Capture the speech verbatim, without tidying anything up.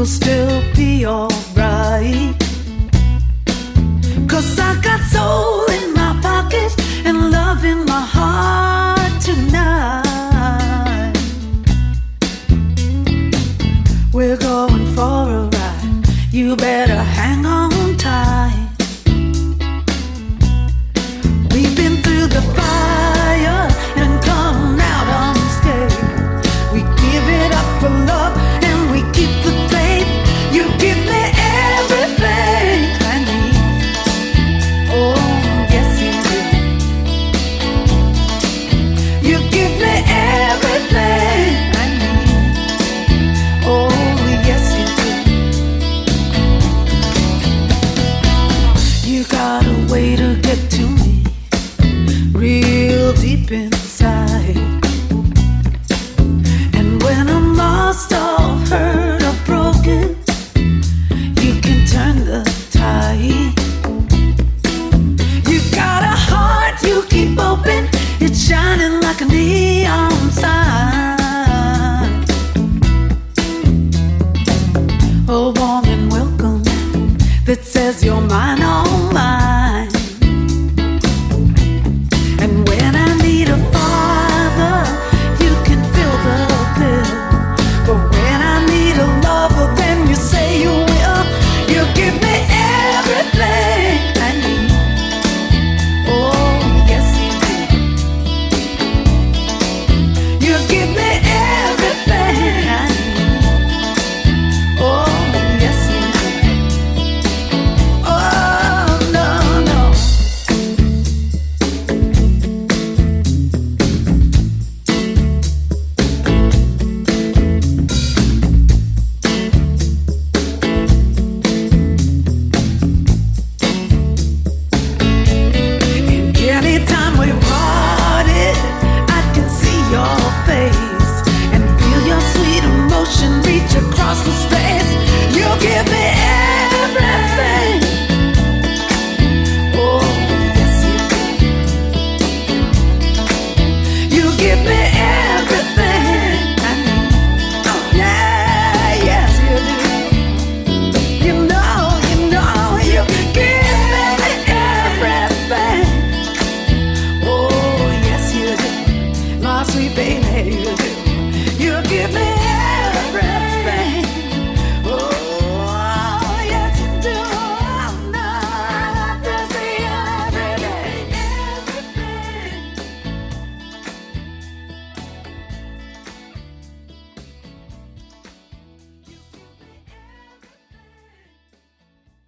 still be alright. 'Cause I got soul in my pocket and love in my heart tonight. We're going for a ride, you better hang on tight. We've been through the fire and come out unscathed. We give it up for love and we keep the faith. You give me everything I need. Oh, yes you do. You give me everything I need. Oh, yes you do. You got a way to get to me, real deep inside. And when I'm lost or hurt or broken, you can turn the tide. You got a heart you keep open, it's shining like a neon sign. A warm and welcome that says you're mine, all mine.